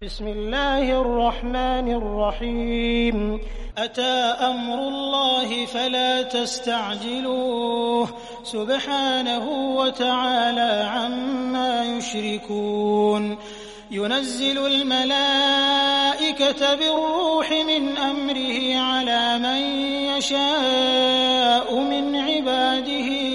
بسم الله الرحمن الرحيم أتى أمر الله فلا تستعجلوه سبحانه وتعالى عما يشركون ينزل الملائكة بالروح من أمره على من يشاء من عباده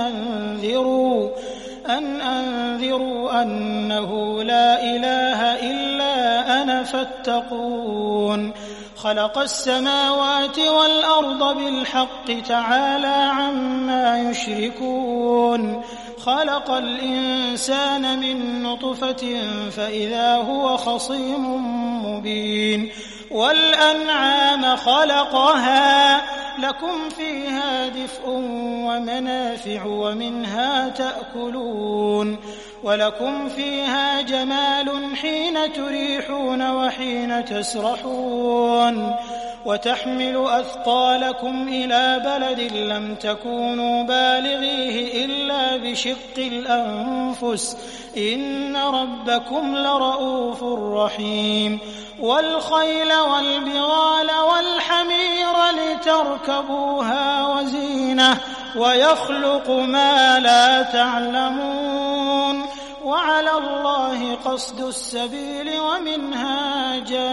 أن أنذروا أنه لا إله إلا أنا فاتقون خلق السماوات والأرض بالحق تعالى عما يشركون خلق الإنسان من نطفة فإذا هو خصيم مبين والأنعام خلقها لكم فيها دفء ومنافع ومنها تأكلون ولكم فيها جمال حين تريحون وحين تسرحون وتحمل أثقالكم إلى بلد لم تكونوا بالغيه إلا بشق الأنفس إن ربكم لرؤوف رحيم والخيل والبغال والحمير لتركبوها وزينة ويخلق ما لا تعلمون وعلى الله قصد السبيل ومنها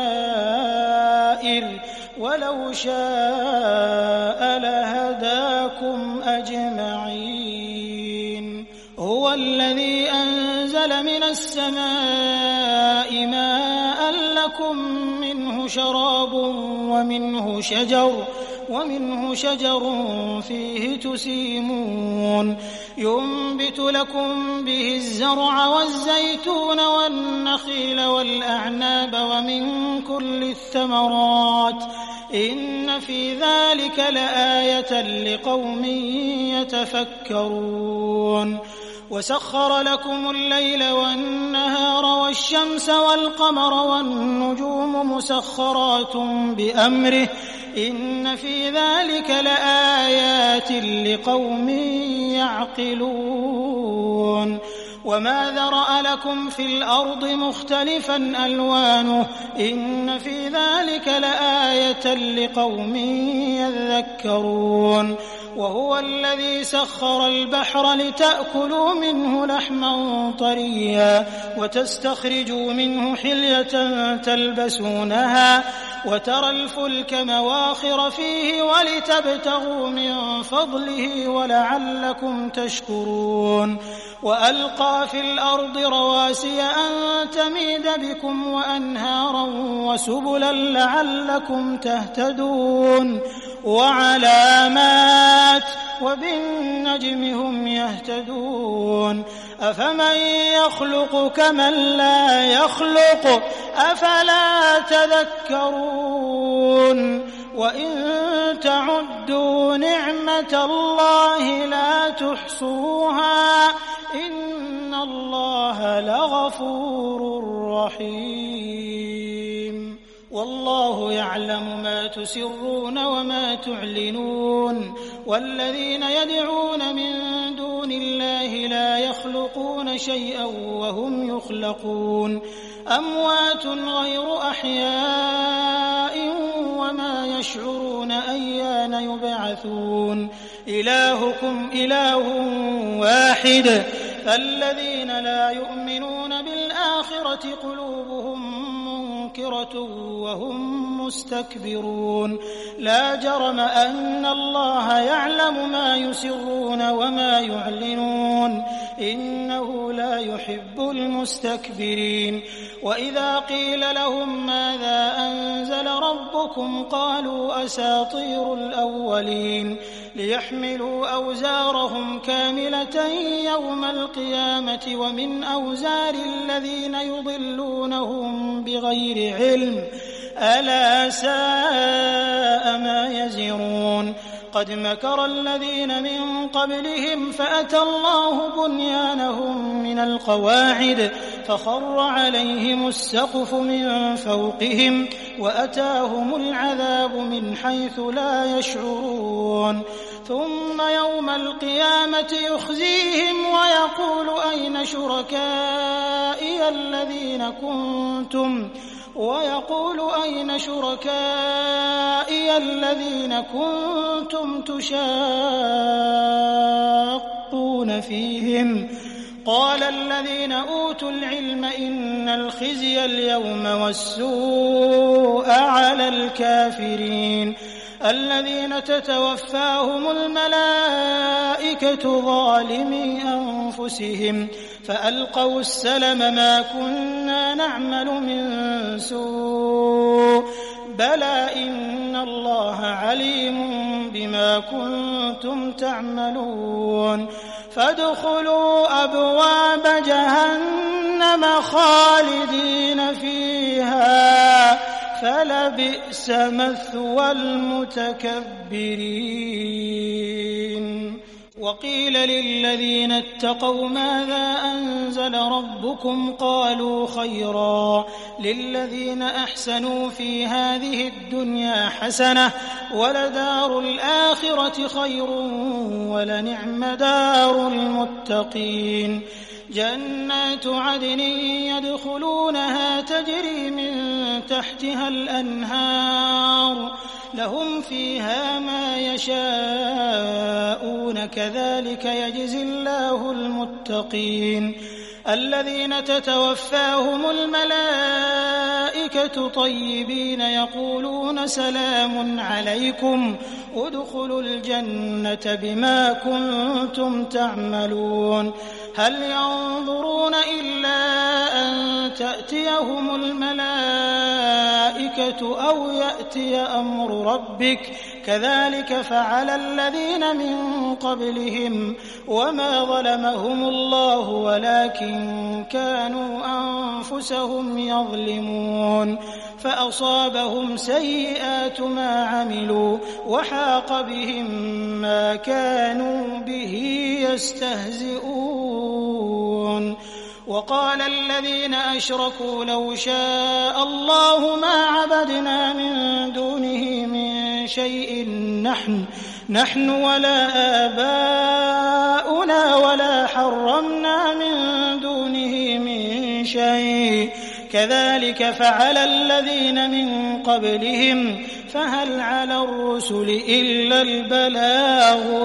جائر ولو شاء لهداكم أجمعين هو الذي أنزل من السماء ماء لكم منه شراب ومنه شجر فيه تسيمون ينبت لكم به الزرع والزيتون والنخيل والأعناب ومن كل الثمرات إن في ذلك لآية لقوم يتفكرون وسخر لكم الليل والنهار والشمس والقمر والنجوم مسخرات بأمره إن في ذلك لآيات لقوم يعقلون وما ذرأ لكم في الأرض مختلفا ألوانه إن في ذلك لآية لقوم يذكرون وهو الذي سخر البحر لتأكلوا منه لحما طريا وتستخرجوا منه حلية تلبسونها وترى الفلك مواخر فيه ولتبتغوا من فضله ولعلكم تشكرون وألقى في الأرض رواسي أن تميد بكم وأنهارا وسبلا لعلكم تهتدون وعلامات وبالنجم هم يهتدون أفمن يخلق كمن لا يخلق أفلا تذكرون وإن تعدوا نعمة الله لا تحصوها إن الله لغفور رحيم والله يعلم ما تسرون وما تعلنون والذين يدعون من دون الله لا يخلقون شيئا وهم يخلقون أموات غير أحياء وما يشعرون أيان يبعثون إلهكم إله واحد فالذين لا يؤمنون بالآخرة قلوبهم منكرة وهم مستكبرون لا جرم أن الله يعلم ما يسرون وما يعلنون إنه لا يحب المستكبرين وإذا قيل لهم ماذا أنزل ربكم قالوا أساطير الأولين ليحملوا أوزارهم كاملة يوم القيامة ومن أوزار الذين يضلونهم بغير علم ألا ساء ما يزرون قد مكر الذين من قبلهم فأتى الله بنيانهم من القواعد فخر عليهم السقف من فوقهم وأتاهم العذاب من حيث لا يشعرون ثم يوم القيامة يخزيهم ويقول أين شركائي الذين كنتم تشاقون فيهم قال الذين أوتوا العلم إن الخزي اليوم والسوء على الكافرين الذين تتوفاهم الملائكة ظالمي أنفسهم فألقوا السلم ما كنا نعمل من سوء بلى إن الله عليم بما كنتم تعملون فادخلوا أبواب جهنم خالدين فيها فلبئس مثوى المتكبرين وقيل للذين اتقوا ماذا أنزل ربكم قالوا خيرا للذين أحسنوا في هذه الدنيا حسنة ولدار الآخرة خير ولنعم دار المتقين جنات عدن يدخلونها تجري من تحتها الأنهار لهم فيها ما يشاءون كذلك يجزي الله المتقين الذين تتوفاهم الملائكة طيبين يقولون سلام عليكم ادخلوا الجنة بما كنتم تعملون هل ينظرون إلا أن تأتيهم الملائكة أو يأتي أمر ربك كذلك فعل الذين من قبلهم وما ظلمهم الله ولكن كانوا أنفسهم يظلمون فأصابهم سيئات ما عملوا وحاق بهم ما كانوا به يستهزئون وقال الذين أشركوا لو شاء الله ما عبدنا من دونه من شيء نحن ولا آباؤنا ولا حرمنا من دونه من شيء كذلك فعل الذين من قبلهم فهل على الرسل إلا البلاغ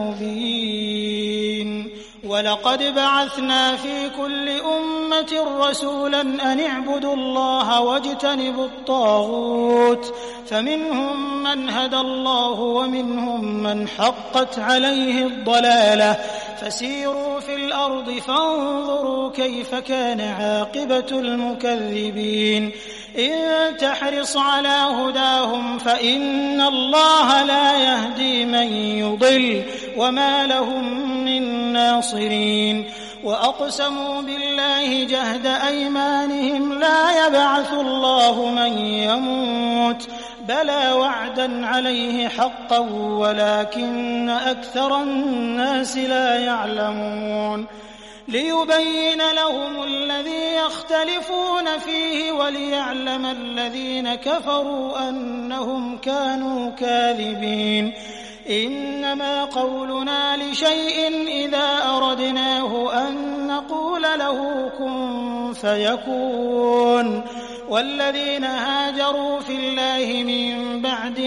المبين ولقد بعثنا في كل أمة رسولا أن اعبدوا الله واجتنبوا الطاغوت فمنهم من هدى الله ومنهم من حقت عليه الضلالة فسيروا في الأرض فانظروا كيف كان عاقبة المكذبين إن تحرص على هداهم فإن الله لا يهدي من يضل وما لهم من ناصرين وأقسموا بالله جهد أيمانهم لا يبعث الله من يموت بلى وعدا عليه حقا ولكن أكثر الناس لا يعلمون ليبين لهم الذي يختلفون فيه وليعلم الذين كفروا أنهم كانوا كاذبين إنما قولنا لشيء إذا أردناه أن نقول له كن فيكون والذين هاجروا في الله من بعد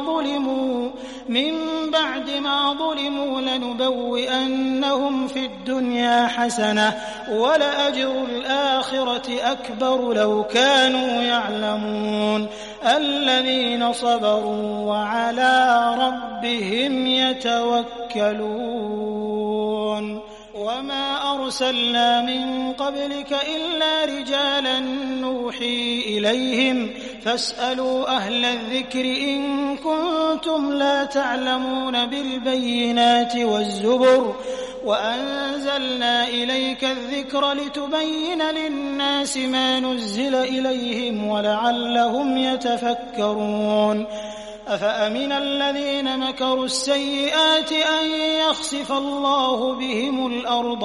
ما ظلموا لنبوئنهم في الدنيا حسنة ولأجر الآخرة أكبر لو كانوا يعلمون الذين صبروا وعلى ربهم يتوكلون وما أرسلنا من قبلك إلا رجالا نوحي إليهم فاسألوا أهل الذكر إن كنتم لا تعلمون بالبينات والزبر وأنزلنا إليك الذكر لتبين للناس ما نزل إليهم ولعلهم يتفكرون أفأمن الذين مكروا السيئات أن يخسف الله بهم الأرض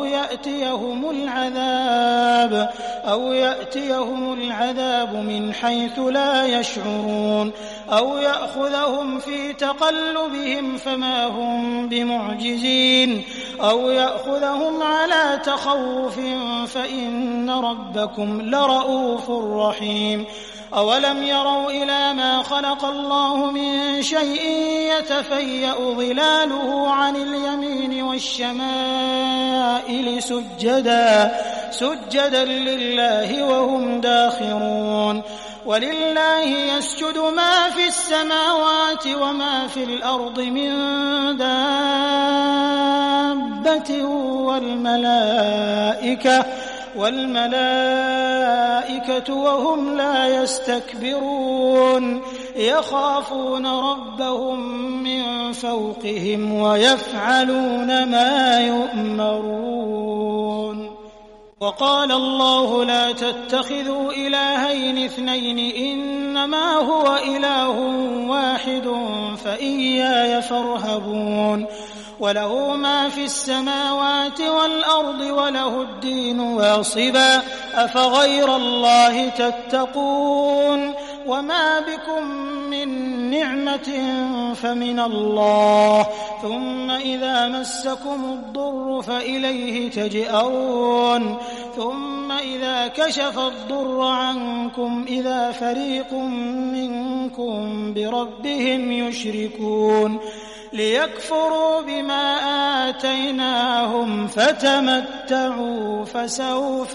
أو يأتيهم العذاب من حيث لا يشعرون أو يأخذهم في تقلبهم فما هم بمعجزين أو يأخذهم على تخوف فإن ربكم لرؤوف رحيم أولم يروا إلى ما خلق الله من شيء يتفيأ ظلاله عن اليمين والشمائل سجدا لله وهم داخرون ولله يسجد ما في السماوات وما في الأرض من دابة والملائكة وهم لا يستكبرون يخافون ربهم من فوقهم ويفعلون ما يؤمرون وقال الله لا تتخذوا إلهين اثنين إنما هو إله واحد فإياي فارهبون وله ما في السماوات والأرض وله الدين واصبا أفغير الله تتقون وما بكم من نعمة فمن الله ثم إذا مسكم الضر فإليه تجأرون ثم إذا كشف الضر عنكم إذا فريق منكم بربهم يشركون ليكفروا بما آتيناهم فتمتعوا فسوف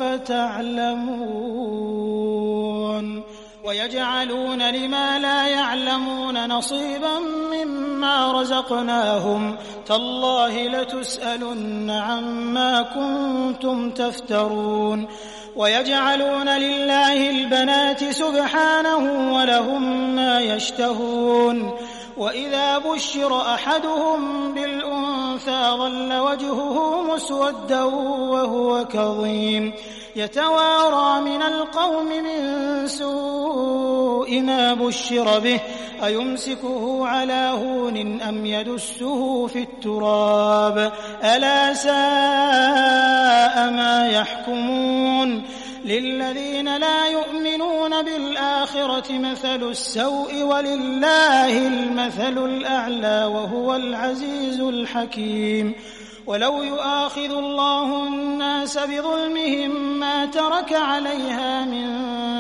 تعلمون ويجعلون لما لا يعلمون نصيبا مما رزقناهم تالله لتسألن عما كنتم تفترون ويجعلون لله البنات سبحانه ولهم ما يشتهون وإذا بشر أحدهم بالأنثى ظل وجهه مسودا وهو كظيم يتوارى من القوم من سوء ما بشر به أيمسكه على هون أم يدسه في التراب ألا ساء ما يحكمون للذين لا يؤمنون بالآخرة مثل السوء ولله المثل الأعلى وهو العزيز الحكيم ولو يؤاخذ الله الناس بظلمهم ما ترك عليها من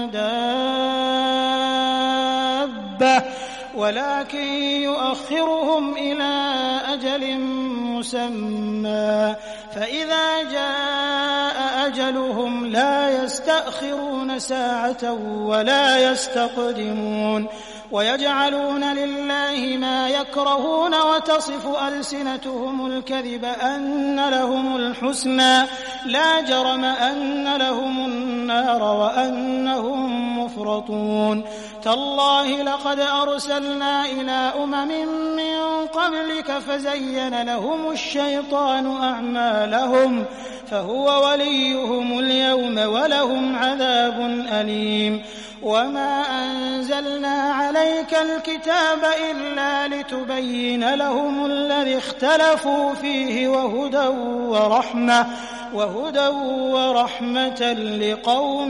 دابة ولكن يؤخرهم إلى أجل مسمى فإذا جاء أجلهم لا يستأخرون ساعة ولا يستقدمون ويجعلون لله ما يكرهون وتصف ألسنتهم الكذب أن لهم الحسنى لا جرم أن لهم النار وأنهم مفرطون تالله لقد أرسلنا إلى من قبلك فزين لهم الشيطان أعمالهم فهو وليهم اليوم ولهم عذاب أليم وما أنزلنا عليك الكتاب إلا لتبين لهم الذي اختلفوا فيه وهدى ورحمة لقوم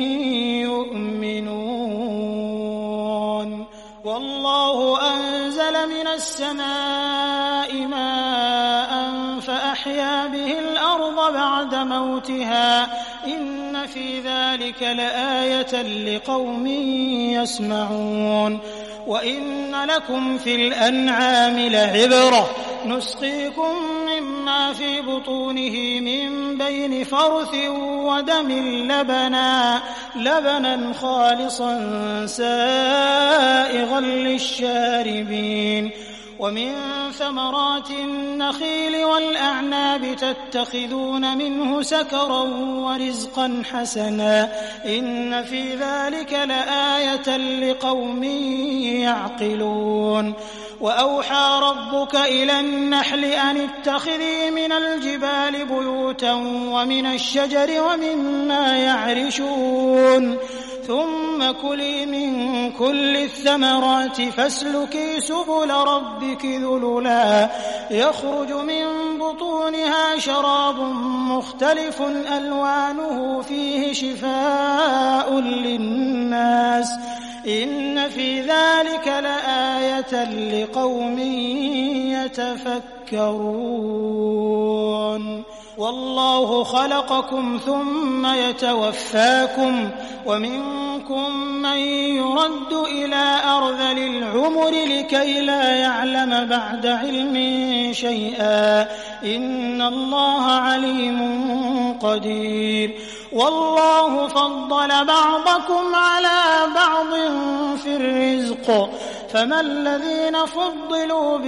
يؤمنون والله أنزل من السماء ماء فأحيا به الأرض بعد موتها إن في ذلك لآية لقوم يسمعون وإن لكم في الأنعام لعبرة نسقيكم مما في بطونه من بين فرث ودم لبنا خالصا سائغا للشاربين ومن ثمرات النخيل والأعناب تتخذون منه سكرا ورزقا حسنا إن في ذلك لآية لقوم يعقلون وأوحى ربك إلى النحل أن اتخذي من الجبال بيوتا ومن الشجر ومما يعرشون ثم كلي من كل الثمرات فاسلكي سبل ربك ذللا يخرج من بطونها شراب مختلف ألوانه فيه شفاء للناس إن في ذلك لآية لقوم يتفكرون والله خلقكم ثم يتوفاكم ومنكم من يرد إلى أرذل العمر لكي لا يعلم بعد علم شيئا إن الله عليم قدير والله فضل بعضكم على بعض في الرزق فما الذين فضلوا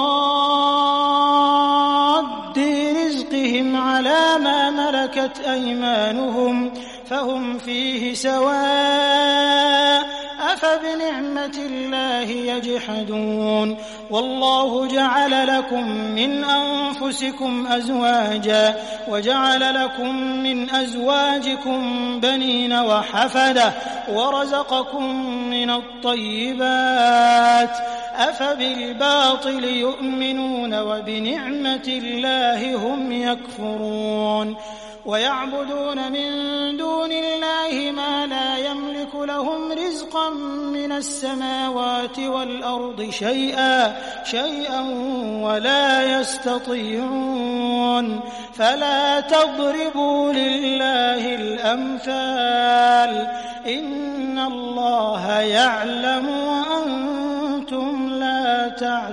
براد رزقهم على ما ملكت أيمانهم فهم فيه سواء أفبنعمة الله يجحدون والله جعل لكم من أنفسكم أزواجا وجعل لكم من أزواجكم بنين وحفدة ورزقكم من الطيبات أفبالباطل يؤمنون وبنعمة الله هم يكفرون ويعبدون من دون الله ما لا يملك لهم رزقا من السماوات والأرض شيئا ولا يستطيعون فلا تضربوا لله الأمثال إن الله يعلم وأنتم لا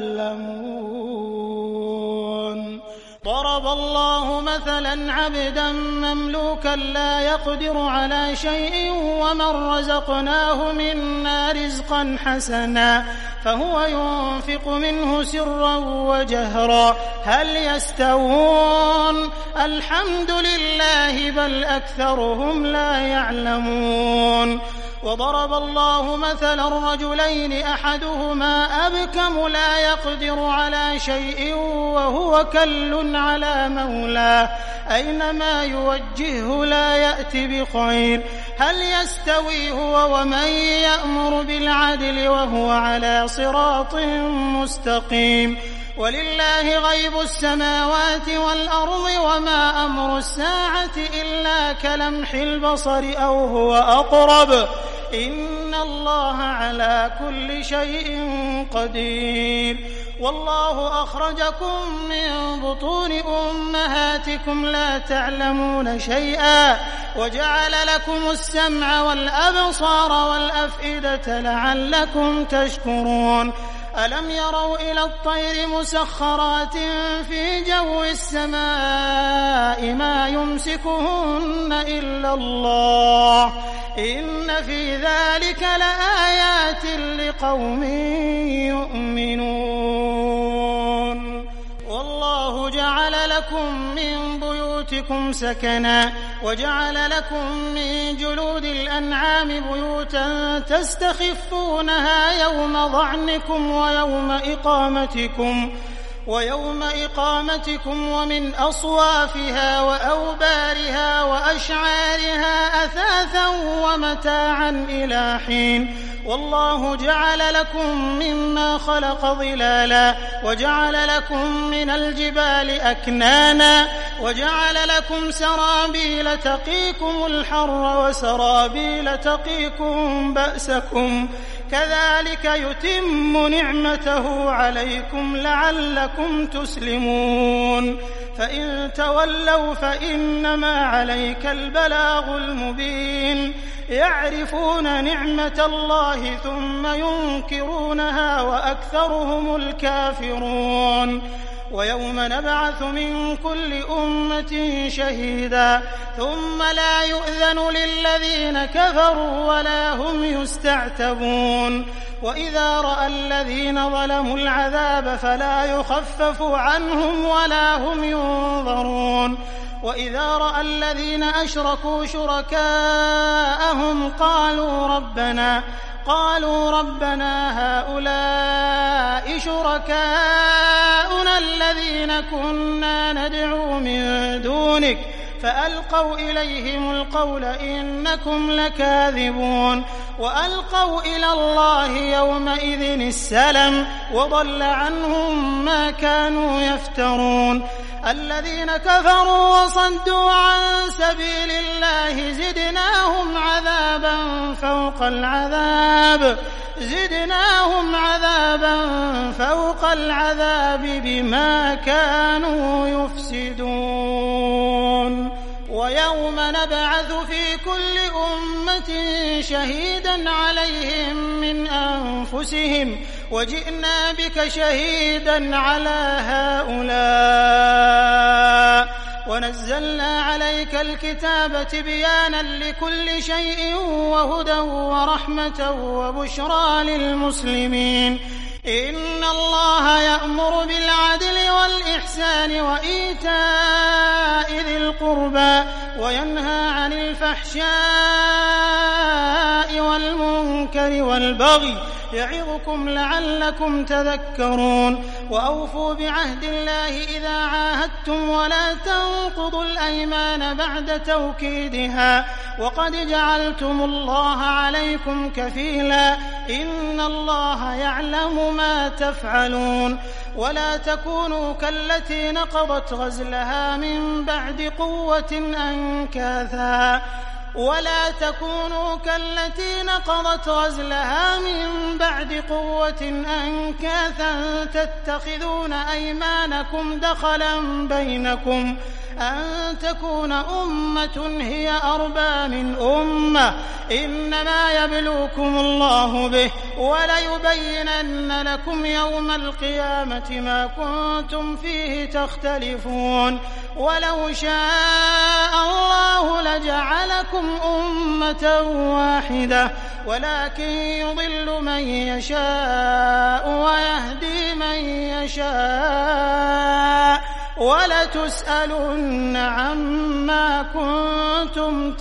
تعلمون ضرب الله مثلا عبدا مملوكا لا يقدر على شيء ومن رزقناه منا رزقا حسنا فهو ينفق منه سرا وجهرا هل يستوون الحمد لله بل أكثرهم لا يعلمون وضرب الله مثلا رجلين أحدهما أبكم لا يقدر على شيء وهو كل على مولاه أينما يوجهه لا يأتي بخير هل يستوي هو ومن يأمر بالعدل وهو على صراط مستقيم ولله غيب السماوات والأرض وما أمر الساعة إلا كلمح البصر أو هو أقرب إن الله على كل شيء قدير والله أخرجكم من بطون أمهاتكم لا تعلمون شيئا وجعل لكم السمع والأبصار والأفئدة لعلكم تشكرون ألم يروا إلى الطير مسخرات في جو السماء ما يمسكهن إلا الله إن في ذلك لآيات لقوم يؤمنون والله جعل لكم من بيوتكم سكنا وجعل لكم من جلود الأنعام بيوتا تستخفونها يوم ظعنكم ويوم إقامتكم ومن أصوافها وأوبارها وأشعارها أثاثا ومتاعا إلى حين والله جعل لكم مما خلق ظلالا وجعل لكم من الجبال أكنانا وجعل لكم سرابيل تقيكم الحر وسرابيل تقيكم بأسكم كذلك يتم نعمته عليكم لعلكم تسلمون فإن تولوا فإنما عليك البلاغ المبين يعرفون نعمة الله ثم ينكرونها وأكثرهم الكافرون ويوم نبعث من كل أمة شهيدا ثم لا يؤذن للذين كفروا ولا هم يستعتبون وإذا رأى الذين ظلموا العذاب فلا يخفف عنهم ولا هم ينظرون وإذا رأى الذين أشركوا شركاءهم قالوا ربنا هؤلاء شركاؤنا الذين كنا ندعو من دونك فألقوا إليهم القول إنكم لكاذبون وألقوا إلى الله يومئذ السلم وضل عنهم ما كانوا يفترون الذين كفروا وصدوا عن سبيل الله زدناهم عذابا فوق العذاب بما كانوا يفسدون ويوم نبعث في كل أمة شهيدا عليهم من أنفسهم وجئنا بك شهيدا على هؤلاء ونزلنا عليك الكتاب تبيانا لكل شيء وهدى ورحمة وبشرى للمسلمين إن الله يأمر بالعدل والإحسان وإيتاء ذي القربى وينهى عن الفحشاء والمنكر والبغي يعظكم لعلكم تذكرون وأوفوا بعهد الله إذا عاهدتم ولا تنقضوا الأيمان بعد توكيدها وقد جعلتم الله عليكم كفيلا إن الله يعلم ما تفعلون ولا تكونوا كالتي نقضت غزلها من بعد قوة أنكاثا تتخذون أيمانكم دخلا بينكم أن تكون أمة هي أربى من أمة إنما يبلوكم الله به وليبينن لكم يوم القيامة ما كنتم فيه تختلفون ولو شاء الله لجعلكم أمة واحدة ولكن يضل من يشاء ويهدي من يشاء ولتسألن عما كنتم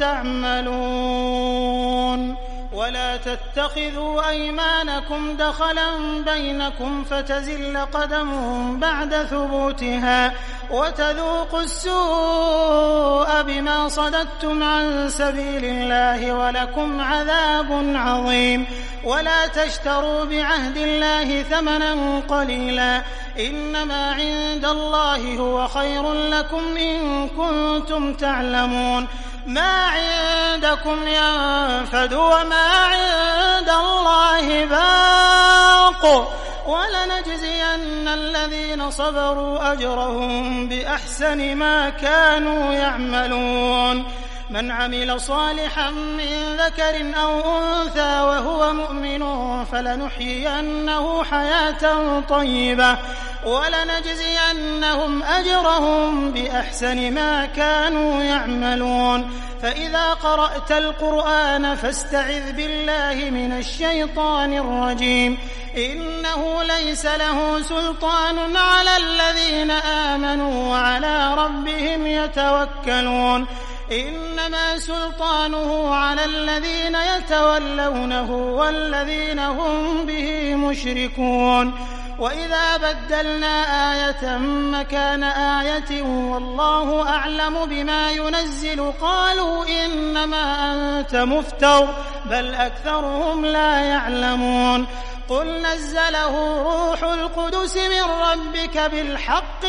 تعملون ولا تتخذوا أيمانكم دخلا بينكم فتزل قدم بعد ثبوتها وتذوقوا السوء بما صددتم عن سبيل الله ولكم عذاب عظيم ولا تشتروا بعهد الله ثمنا قليلا إنما عند الله هو خير لكم إن كنتم تعلمون ما عندكم ينفد وما عند الله باق ولنجزين الذين صبروا أجرهم بأحسن ما كانوا يعملون من عمل صالحا من ذكر أو أنثى وهو مؤمن فلنحيينه حياة طيبة ولنجزينهم أجرهم بأحسن ما كانوا يعملون فإذا قرأت القرآن فاستعذ بالله من الشيطان الرجيم إنه ليس له سلطان على الذين آمنوا وعلى ربهم يتوكلون إنما سلطانه على الذين يتولونه والذين هم به مشركون وإذا بدلنا آية مكان آية والله أعلم بما ينزل قالوا إنما أنت مفتر بل أكثرهم لا يعلمون قل نزله روح القدس من ربك بالحق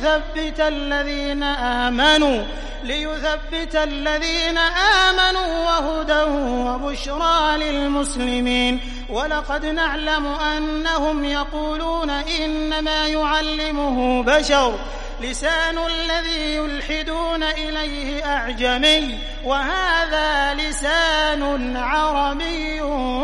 ليثبت الذين آمنوا وهدى وبشرى للمسلمين ولقد نعلم أنهم يقولون إنما يعلمه بشر لسان الذي يلحدون إليه أعجمي وهذا لسان عربي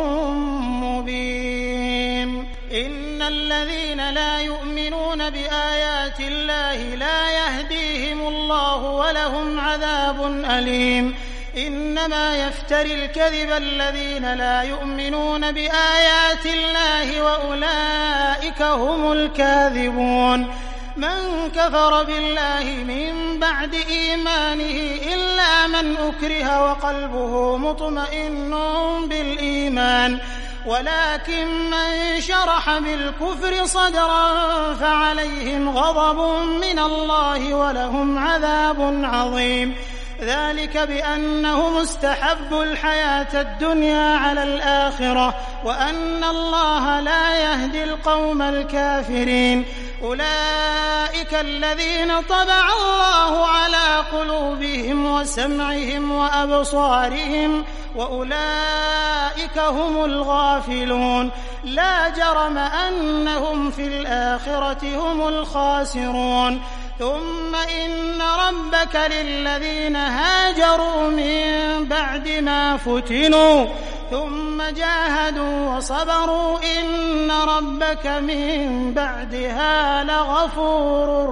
مبين إن الذين لا يؤمنون بآيات الله لا يهديهم الله ولهم عذاب أليم إنما يفتري الكذب الذين لا يؤمنون بآيات الله وأولئك هم الكاذبون من كفر بالله من بعد إيمانه إلا من أكره وقلبه مطمئن بالإيمان ولكن من شرح بالكفر صدرا فعليهم غضب من الله ولهم عذاب عظيم ذلك بأنهم استحبوا الحياة الدنيا على الآخرة وأن الله لا يهدي القوم الكافرين. أولئك الذين طبع الله على قلوبهم وسمعهم وأبصارهم وأولئك هم الغافلون. لا جرم أنهم في الآخرة هم الخاسرون. ثم إن ربك للذين هاجروا من بعد ما فتنوا ثم جاهدوا وصبروا إن ربك من بعدها لغفور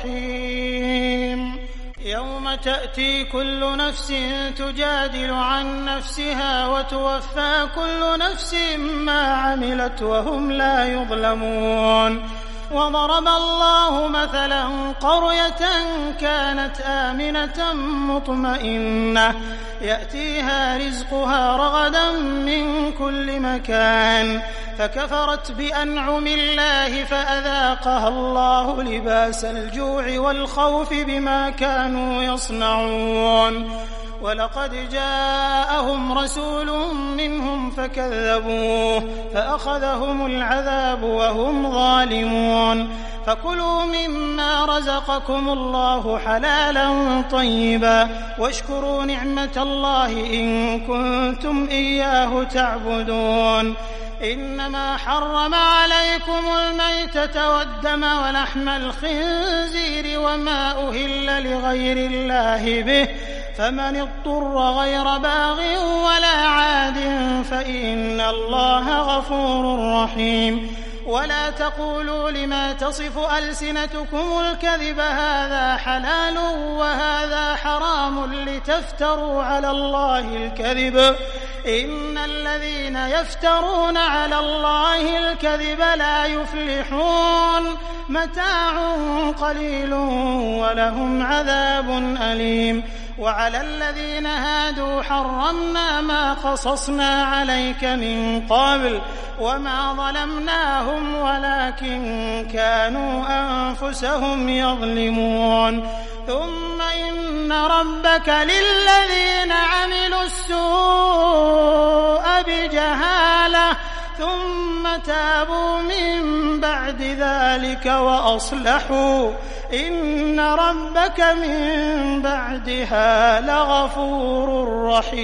رحيم. يوم تأتي كل نفس تجادل عن نفسها وتوفى كل نفس ما عملت وهم لا يظلمون. وضرب الله مثلا قرية كانت آمنة مطمئنة يأتيها رزقها رغدا من كل مكان فكفرت بأنعم الله فأذاقها الله لباس الجوع والخوف بما كانوا يصنعون. ولقد جاءهم رسول منهم فكذبوه فأخذهم العذاب وهم ظالمون. فكلوا مما رزقكم الله حلالا طيبا واشكروا نعمة الله إن كنتم إياه تعبدون. إنما حرم عليكم الميتة والدم ولحم الخنزير وما أهل لغير الله به فمن اضطر غير باغ ولا عاد فإن الله غفور رحيم. ولا تقولوا لما تصف ألسنتكم الكذب هذا حلال وهذا حرام لتفتروا على الله الكذب إن الذين يفترون على الله الكذب لا يفلحون. متاع قليل ولهم عذاب أليم. وعلى الذين هادوا حرمنا ما قصصنا عليك من قبل وما ظلمناهم ولكن كانوا أنفسهم يظلمون. ثم إن ربك للذين عملوا السوء بجهالة ثم تابوا من بعد ذلك وأصلحوا إن ربك من بعدها لغفور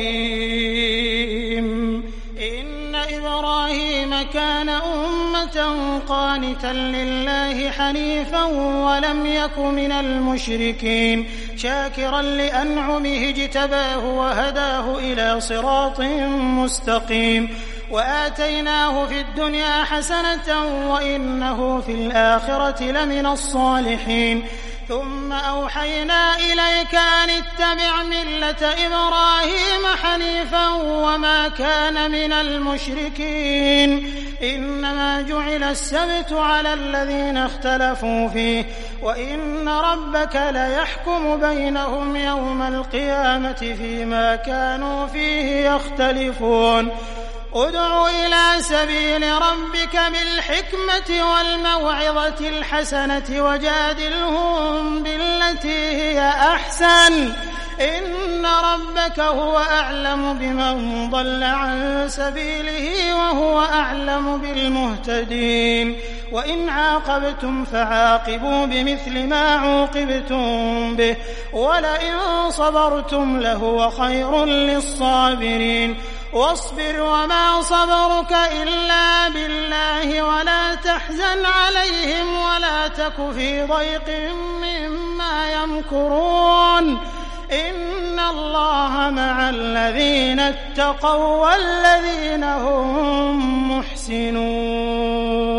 رحيم. إن إبراهيم كان أمة قانتا لله حنيفا ولم يك من المشركين شاكرا لأنعمه اجتباه وهداه إلى صراط مستقيم. وآتيناه في الدنيا حسنة وإنه في الآخرة لمن الصالحين. ثم أوحينا إليك أن اتبع ملة إبراهيم حنيفا وما كان من المشركين. إنما جعل السبت على الذين اختلفوا فيه وإن ربك ليحكم بينهم يوم القيامة فيما كانوا فيه يختلفون. ادع إلى سبيل ربك بالحكمة والموعظة الحسنة وجادلهم بالتي هي أحسن إن ربك هو أعلم بمن ضل عن سبيله وهو أعلم بالمهتدين. وإن عاقبتم فعاقبوا بمثل ما عوقبتم به ولئن صبرتم لهو خير للصابرين. واصبر وما صبرك إلا بالله ولا تحزن عليهم ولا تك في ضيق مما يمكرون. إن الله مع الذين اتقوا والذين هم محسنون.